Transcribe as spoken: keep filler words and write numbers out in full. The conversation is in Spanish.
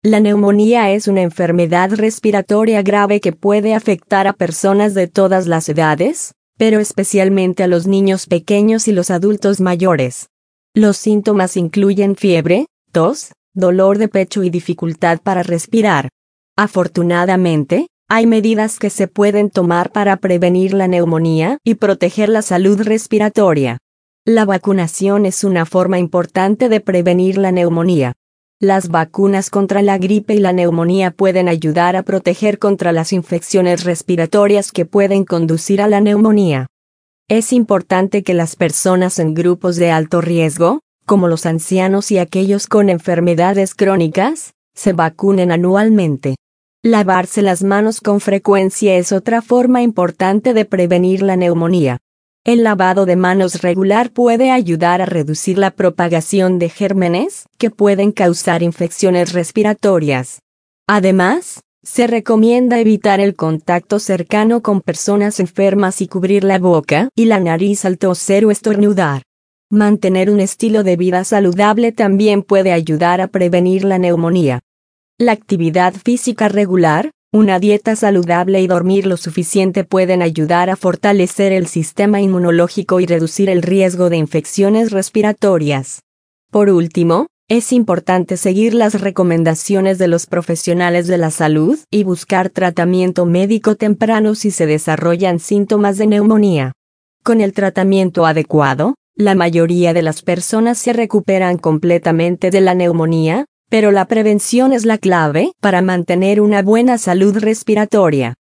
La neumonía es una enfermedad respiratoria grave que puede afectar a personas de todas las edades, pero especialmente a los niños pequeños y los adultos mayores. Los síntomas incluyen fiebre, tos, dolor de pecho y dificultad para respirar. Afortunadamente, hay medidas que se pueden tomar para prevenir la neumonía y proteger la salud respiratoria. La vacunación es una forma importante de prevenir la neumonía. Las vacunas contra la gripe y la neumonía pueden ayudar a proteger contra las infecciones respiratorias que pueden conducir a la neumonía. Es importante que las personas en grupos de alto riesgo, como los ancianos y aquellos con enfermedades crónicas, se vacunen anualmente. Lavarse las manos con frecuencia es otra forma importante de prevenir la neumonía. El lavado de manos regular puede ayudar a reducir la propagación de gérmenes que pueden causar infecciones respiratorias. Además, se recomienda evitar el contacto cercano con personas enfermas y cubrir la boca y la nariz al toser o estornudar. Mantener un estilo de vida saludable también puede ayudar a prevenir la neumonía. La actividad física regular, una dieta saludable y dormir lo suficiente pueden ayudar a fortalecer el sistema inmunológico y reducir el riesgo de infecciones respiratorias. Por último, es importante seguir las recomendaciones de los profesionales de la salud y buscar tratamiento médico temprano si se desarrollan síntomas de neumonía. Con el tratamiento adecuado, la mayoría de las personas se recuperan completamente de la neumonía, pero la prevención es la clave para mantener una buena salud respiratoria.